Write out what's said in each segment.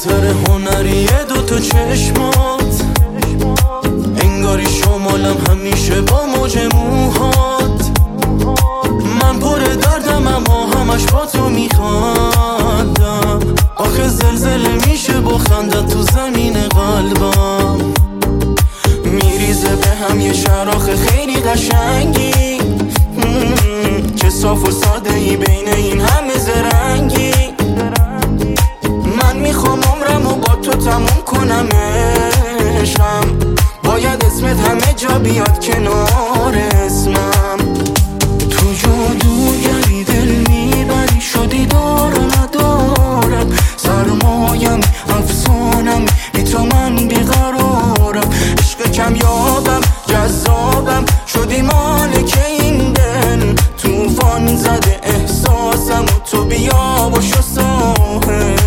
اثر هنری دوتا چشمات، انگاری شمالم همیشه با موج موهات. من پر دردم اما همش با تو میخندم، آخه زلزله میشه با خندت تو زمین قلبم. میریزه به هم یه شراخ خیلی قشنگی که صاف و ساده ای بین این همه زرنگی. من میخوام عمرمو با تو تموم کنم عشقم، باید اسمت همه جا بیاد کنار اسمم. تو جادوگری دل میبری، شدی دار ندارم، سرمایم افسانم، بی تو من بیقرارم. عشق کمیابم جذابم، شدی مالک این دل، توفان زده احساسم و تو بیا و شو ساحل.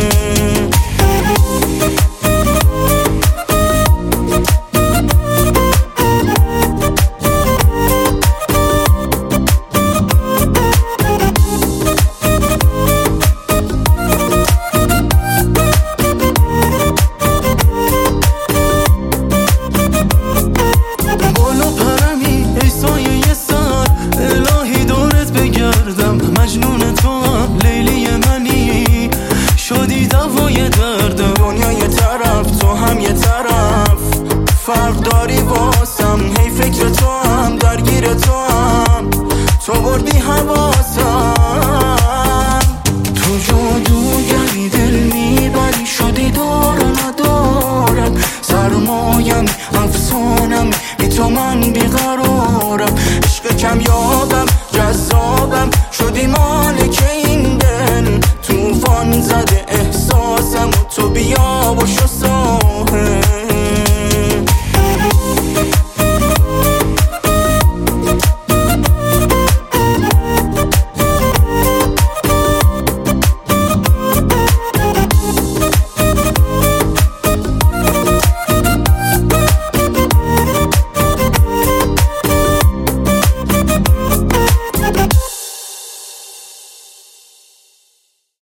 مجنون تو هم لیلی منی، شدی دوای دردم. دنیا یه طرف تو هم یه طرف، فرق داری واسم، هی فکر تو هم درگیر تو هم، تو بردی حواسم. تو جادوگری دل میبری، شدی دار ندارم، سرمایم افسانم، بی تو من بیقرارم. عشق کمیابم جذابم، شدی مالک این دل، توفان زده